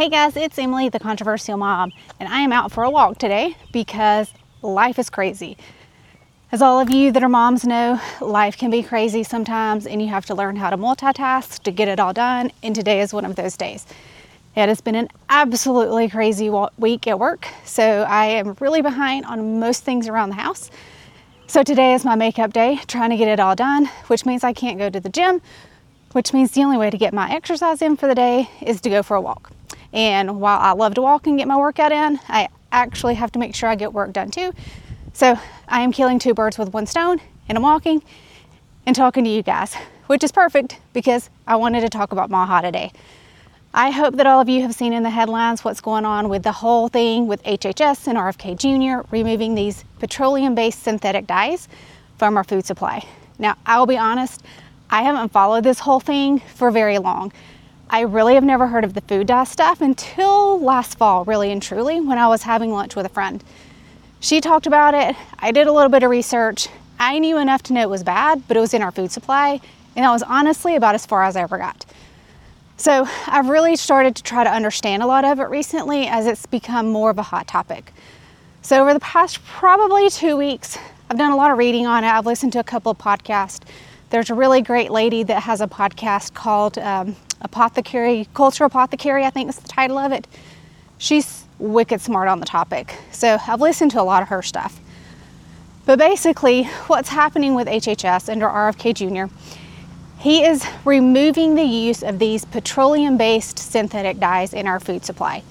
Hey guys, it's Emily, the controversial mom, and I am out for a walk today because life is crazy. As all of you that are moms know, life can be crazy sometimes and you have to learn how to multitask to get it all done, and today is one of those days. It has been an absolutely crazy week at work, so I am really behind on most things around the house. So today is my makeup day, trying to get it all done, which means I can't go to the gym, which means the only way to get my exercise in for the day is to go for a walk. And while I love to walk and get my workout in, I actually have to make sure I get work done too. So I am killing two birds with one stone, and I'm walking and talking to you guys, which is perfect because I wanted to talk about MAHA today. I hope that all of you have seen in the headlines what's going on with the whole thing with HHS and RFK Jr. removing these petroleum-based synthetic dyes from our food supply. Now, I'll be honest, I haven't followed this whole thing for very long. I really have never heard of the food dye stuff until last fall, really and truly, when I was having lunch with a friend. She talked about it. I did a little bit of research. I knew enough to know it was bad, but it was in our food supply, and that was honestly about as far as I ever got. So I've really started to try to understand a lot of it recently as it's become more of a hot topic. So over the past probably 2 weeks, I've done a lot of reading on it. I've listened to a couple of podcasts. There's a really great lady that has a podcast called Culture Apothecary, I think is the title of it. She's wicked smart on the topic. So I've listened to a lot of her stuff. But basically, what's happening with HHS under RFK Jr., he is removing the use of these petroleum-based synthetic dyes in our food supply.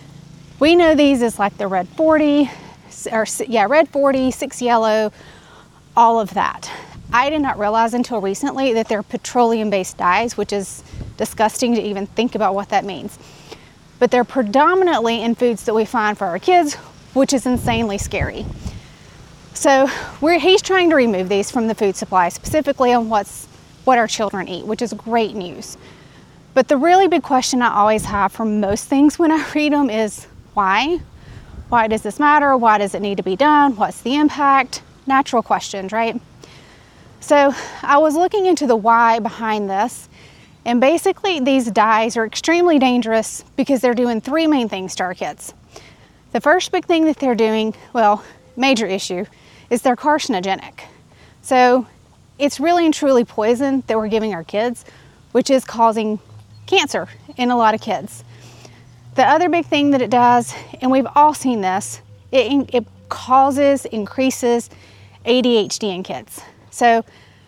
We know these as like the Red 40, Red 40, 6-Yellow, all of that. I did not realize until recently that they're petroleum-based dyes, which is disgusting to even think about what that means. But they're predominantly in foods that we find for our kids, which is insanely scary. So he's trying to remove these from the food supply, specifically on what our children eat, which is great news. But the really big question I always have for most things when I read them is why? Why does this matter? Why does it need to be done? What's the impact? Natural questions, right? So I was looking into the why behind this, and basically these dyes are extremely dangerous because they're doing three main things to our kids. The first big thing that they're doing, major issue, is they're carcinogenic. So it's really and truly poison that we're giving our kids, which is causing cancer in a lot of kids. The other big thing that it does, and we've all seen this, it increases ADHD in kids. So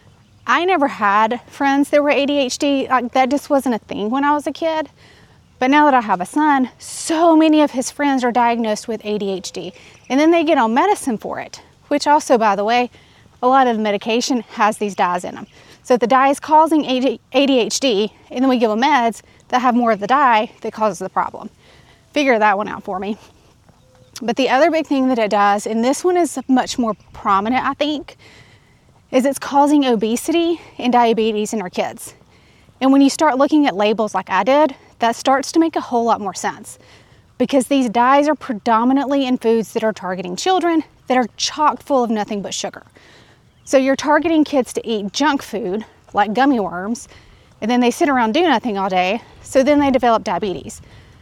I never had friends that were ADHD. That just wasn't a thing when I was a kid. But now that I have a son, so many of his friends are diagnosed with ADHD. And then they get on medicine for it, which also, by the way, a lot of the medication has these dyes in them. So if the dye is causing ADHD, and then we give them meds that have more of the dye that causes the problem. Figure that one out for me. But the other big thing that it does, and this one is much more prominent, I think, is it's causing obesity and diabetes in our kids. And when you start looking at labels like I did, that starts to make a whole lot more sense, because these dyes are predominantly in foods that are targeting children that are chock full of nothing but sugar. So you're targeting kids to eat junk food like gummy worms, and then they sit around do nothing all day, so then they develop diabetes.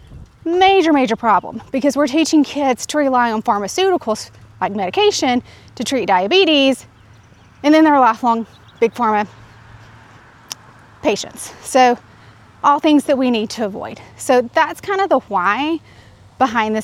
Major problem, because we're teaching kids to rely on pharmaceuticals like medication to treat diabetes, and then they're lifelong big pharma patients. So all things that we need to avoid. So that's kind of the why behind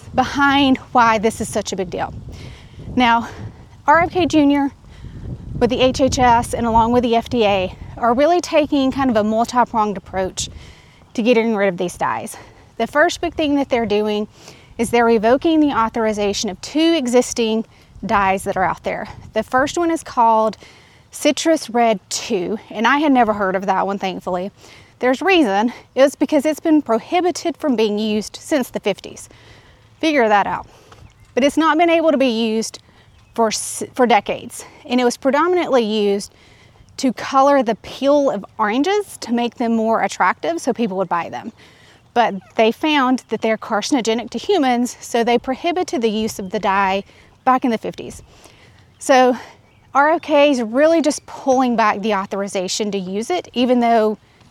why this is such a big deal. Now, RFK Jr. with the HHS and along with the FDA are really taking kind of a multi-pronged approach to getting rid of these dyes. The first big thing that they're doing is they're revoking the authorization of two existing dyes that are out there. The first one is called Citrus Red 2, and I had never heard of that one, thankfully. There's reason. It's because it's been prohibited from being used since the 50s. Figure that out. But it's not been able to be used for decades, and it was predominantly used to color the peel of oranges to make them more attractive so people would buy them. But they found that they're carcinogenic to humans, so they prohibited the use of the dye back in the 50s. So RFK is really just pulling back the authorization to use it, even though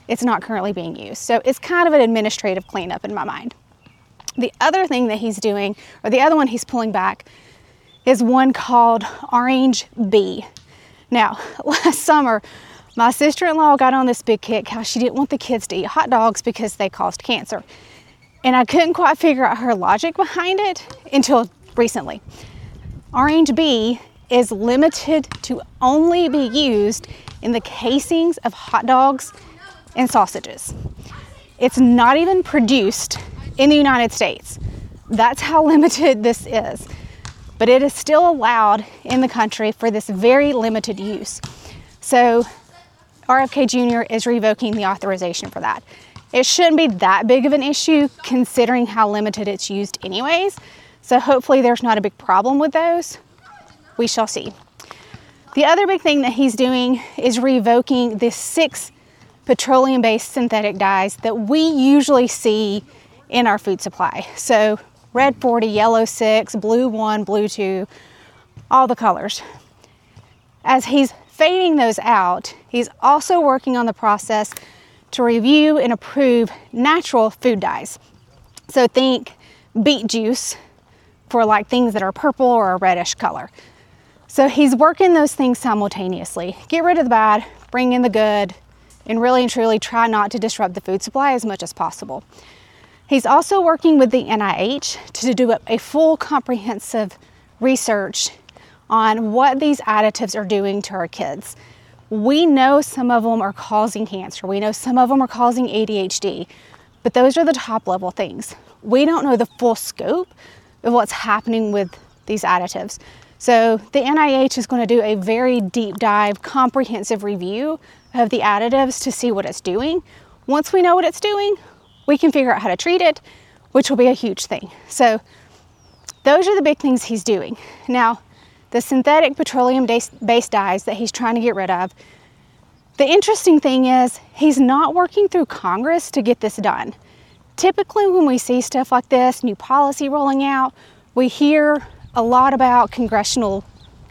it's not currently being used. So it's kind of an administrative cleanup in my mind. The other thing that he's doing, or the other one he's pulling back, is one called Orange Bee. Now, last summer, my sister-in-law got on this big kick how she didn't want the kids to eat hot dogs because they caused cancer. And I couldn't quite figure out her logic behind it until recently. Orange Bee is limited to only be used in the casings of hot dogs and sausages. It's not even produced in the United States. That's how limited this is. But it is still allowed in the country for this very limited use. So RFK Jr. is revoking the authorization for that. It shouldn't be that big of an issue considering how limited it's used anyways. So hopefully there's not a big problem with those. We shall see. The other big thing that he's doing is revoking the 6 petroleum-based synthetic dyes that we usually see in our food supply. So red 40, yellow 6, blue 1, blue 2, all the colors. As he's fading those out, he's also working on the process to review and approve natural food dyes. So think beet juice for like things that are purple or a reddish color. So he's working those things simultaneously. Get rid of the bad, bring in the good, and really and truly try not to disrupt the food supply as much as possible. He's also working with the NIH to do a full comprehensive research on what these additives are doing to our kids. We know some of them are causing cancer. We know some of them are causing ADHD, but those are the top level things. We don't know the full scope of what's happening with these additives. So the NIH is going to do a very deep dive, comprehensive review of the additives to see what it's doing. Once we know what it's doing, we can figure out how to treat it, which will be a huge thing. So those are the big things he's doing. Now, the synthetic petroleum-based dyes that he's trying to get rid of, the interesting thing is he's not working through Congress to get this done. Typically when we see stuff like this, new policy rolling out, we hear a lot about congressional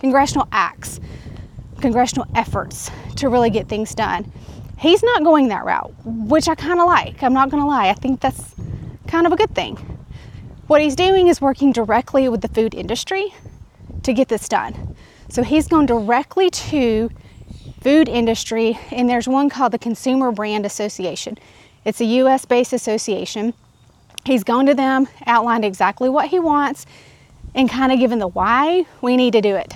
acts, congressional efforts to really get things done. He's not going that route, which I kind of like. I'm not going to lie. I think that's kind of a good thing. What he's doing is working directly with the food industry to get this done. So he's going directly to food industry, and there's one called the Consumer Brand Association. It's a US-based association. He's gone to them, outlined exactly what he wants, and kind of given the why we need to do it.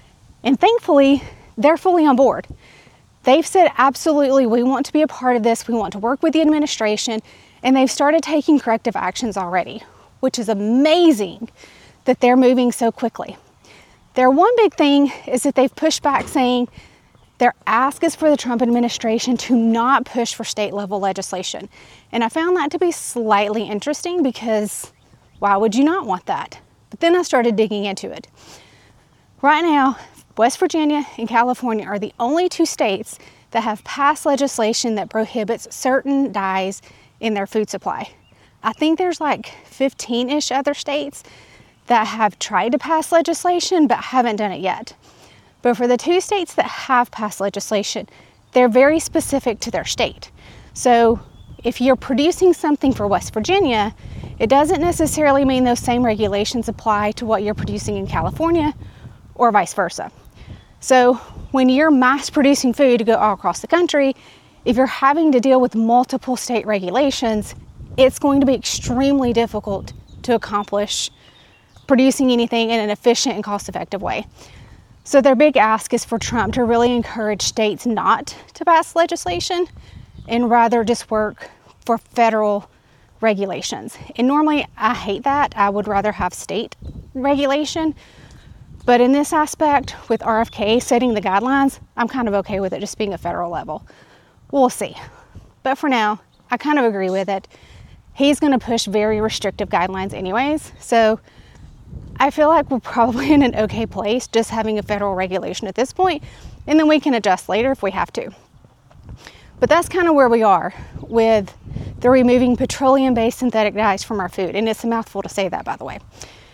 And thankfully, they're fully on board. They've said, absolutely, we want to be a part of this. We want to work with the administration. And they've started taking corrective actions already, which is amazing that they're moving so quickly. Their one big thing is that they've pushed back saying their ask is for the Trump administration to not push for state level legislation. And I found that to be slightly interesting because why would you not want that? But then I started digging into it. Right now, West Virginia and California are the only 2 states that have passed legislation that prohibits certain dyes in their food supply. I think there's like 15-ish other states that have tried to pass legislation but haven't done it yet. But for the 2 states that have passed legislation, they're very specific to their state. So if you're producing something for West Virginia, it doesn't necessarily mean those same regulations apply to what you're producing in California or vice versa. So when you're mass producing food to go all across the country, if you're having to deal with multiple state regulations, it's going to be extremely difficult to accomplish producing anything in an efficient and cost-effective way. So their big ask is for Trump to really encourage states not to pass legislation and rather just work for federal regulations. And normally I hate that. I would rather have state regulation. But in this aspect, with RFK setting the guidelines, I'm kind of okay with it just being a federal level. We'll see. But for now, I kind of agree with it. He's going to push very restrictive guidelines anyways. So I feel like we're probably in an okay place just having a federal regulation at this point, and then we can adjust later if we have to. But that's kind of where we are with the removing petroleum-based synthetic dyes from our food. And it's a mouthful to say that, by the way.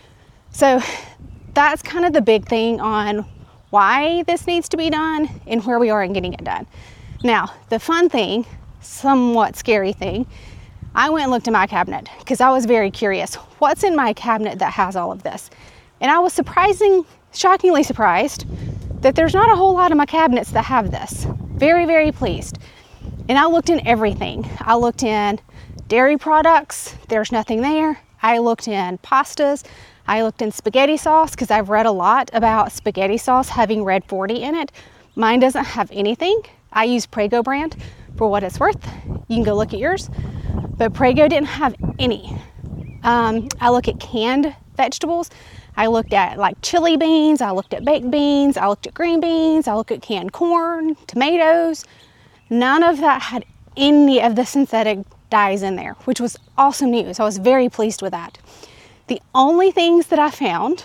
So that's kind of the big thing on why this needs to be done and where we are in getting it done. Now, the fun thing somewhat scary thing, I went and looked in my cabinet because I was very curious. What's in my cabinet that has all of this? And I was shockingly surprised that there's not a whole lot of my cabinets that have this. Very, very pleased. And I looked in everything. I looked in dairy products. There's nothing there. I looked in pastas. I looked in spaghetti sauce because I've read a lot about spaghetti sauce having red 40 in it. Mine doesn't have anything. I use Prego brand for what it's worth. You can go look at yours. But Prego didn't have any. I look at canned vegetables. I looked at like chili beans. I looked at baked beans. I looked at green beans. I looked at canned corn, tomatoes. None of that had any of the synthetic dyes in there, which was awesome news. I was very pleased with that. The only things that I found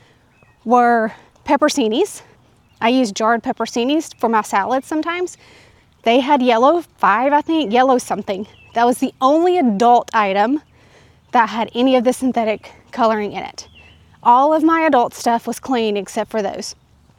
were pepperoncinis. I use jarred pepperoncinis for my salads sometimes. They had yellow 5, I think, yellow something. That was the only adult item that had any of the synthetic coloring in it. All of my adult stuff was clean except for those.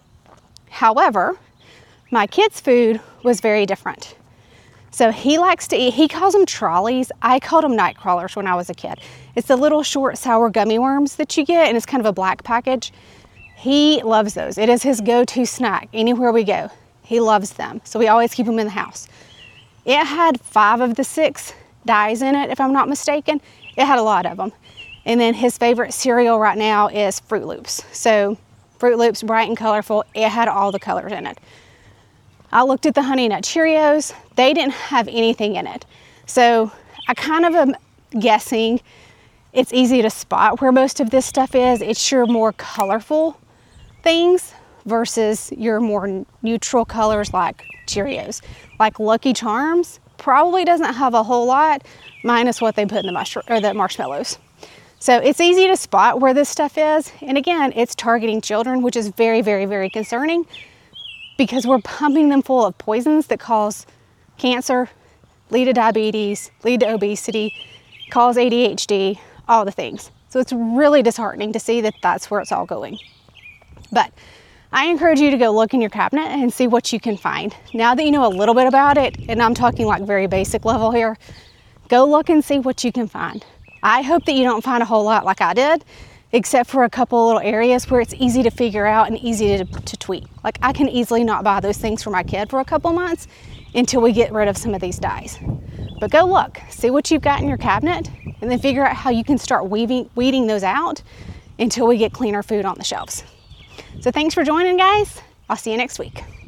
However, my kid's food was very different. So he likes to eat, he calls them trolleys. I called them night crawlers when I was a kid. It's the little short sour gummy worms that you get, and it's kind of a black package. He loves those. It is his go-to snack anywhere we go. He loves them. So we always keep them in the house. It had 5 of the 6 dyes in it, if I'm not mistaken. It had a lot of them. And then his favorite cereal right now is Fruit Loops. So Fruit Loops, bright and colorful. It had all the colors in it. I looked at the Honey Nut Cheerios. They didn't have anything in it. So I kind of am guessing it's easy to spot where most of this stuff is. It's your more colorful things versus your more neutral colors like Cheerios. Like Lucky Charms probably doesn't have a whole lot minus what they put in the marshmallows. So it's easy to spot where this stuff is. And again, it's targeting children, which is very, very, very concerning because we're pumping them full of poisons that cause cancer, lead to diabetes, lead to obesity, cause ADHD, all the things. So it's really disheartening to see that that's where it's all going. But I encourage you to go look in your cabinet and see what you can find. Now that you know a little bit about it, and I'm talking like very basic level here, go look and see what you can find. I hope that you don't find a whole lot like I did, except for a couple little areas where it's easy to figure out and easy to tweak. Like I can easily not buy those things for my kid for a couple months until we get rid of some of these dyes. But go look, see what you've got in your cabinet, and then figure out how you can start weeding those out until we get cleaner food on the shelves. So thanks for joining, guys. I'll see you next week.